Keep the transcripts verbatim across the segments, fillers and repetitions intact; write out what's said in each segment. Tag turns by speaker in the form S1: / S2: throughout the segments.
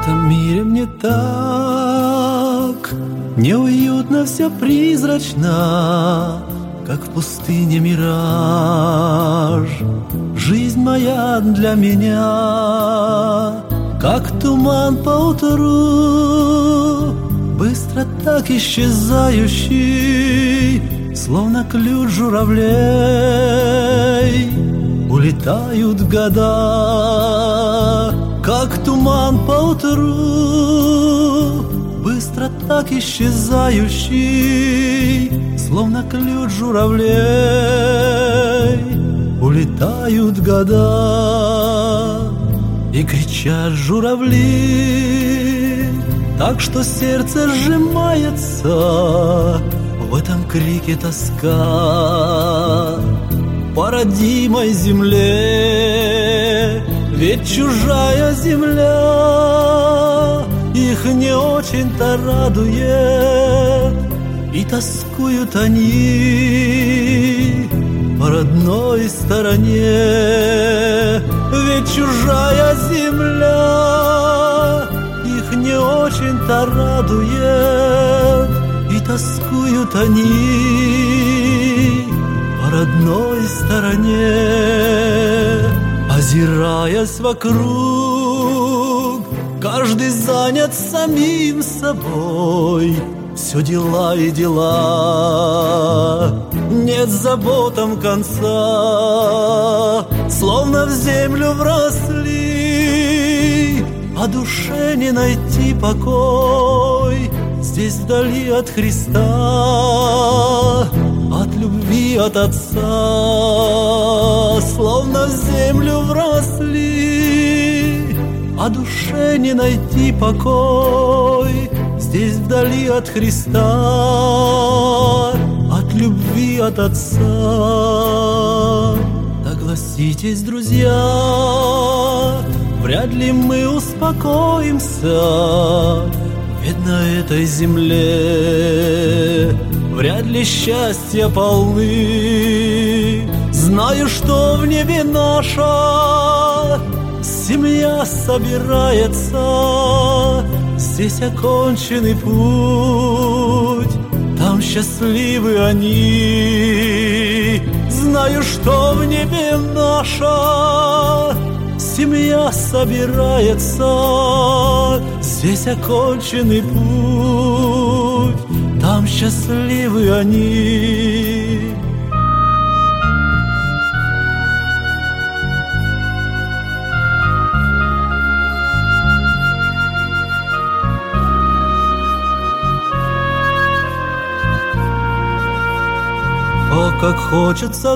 S1: этом мире мне так неуютно, все призрачно, как в пустыне мираж. Жизнь моя для меня, как туман поутру, быстро так исчезающий, словно ключ журавлей. Улетают года, как туман поутру, быстро так исчезающий, словно ключ журавлей. Улетают года, и кричат журавли, так что сердце сжимается, в этом крике тоска по родимой земле. Ведь чужая земля их не очень-то радует, и тоскуют они по родной стороне. Ведь чужая земля их не очень-то радует, и тоскуют они по родной стороне. Озираясь вокруг, каждый занят самим собой. Все дела и дела, нет заботам конца, словно в землю вросли, а душе не найти покой. Здесь вдали от Христа, от любви, от Отца, словно в землю вросли, а душе не найти покой. Здесь вдали от Христа, от любви, от Отца. Согласитесь, друзья, вряд ли мы успокоимся, ведь на этой земле вряд ли счастья полны. Знаю, что в небе наша семья собирается, здесь оконченный путь, там счастливы они. Знаю, что в небе наша семья собирается, здесь оконченный путь, там счастливы они. О, как хочется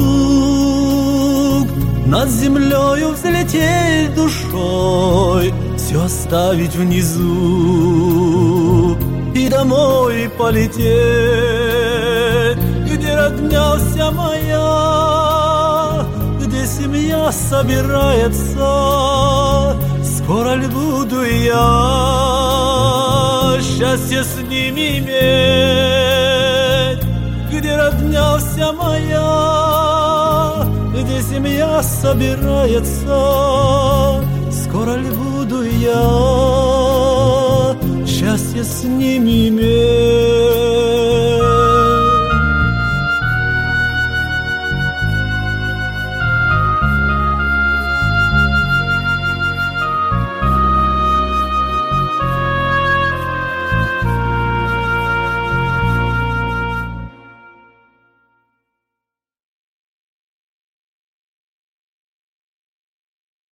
S1: вдруг над землею взлететь душой, все оставить внизу и домой полететь, где родня вся моя, где семья собирается. Скоро ли буду я счастье с ними иметь, где родня вся моя, где семья собирается. Скоро ли буду я счастье с ними иметь?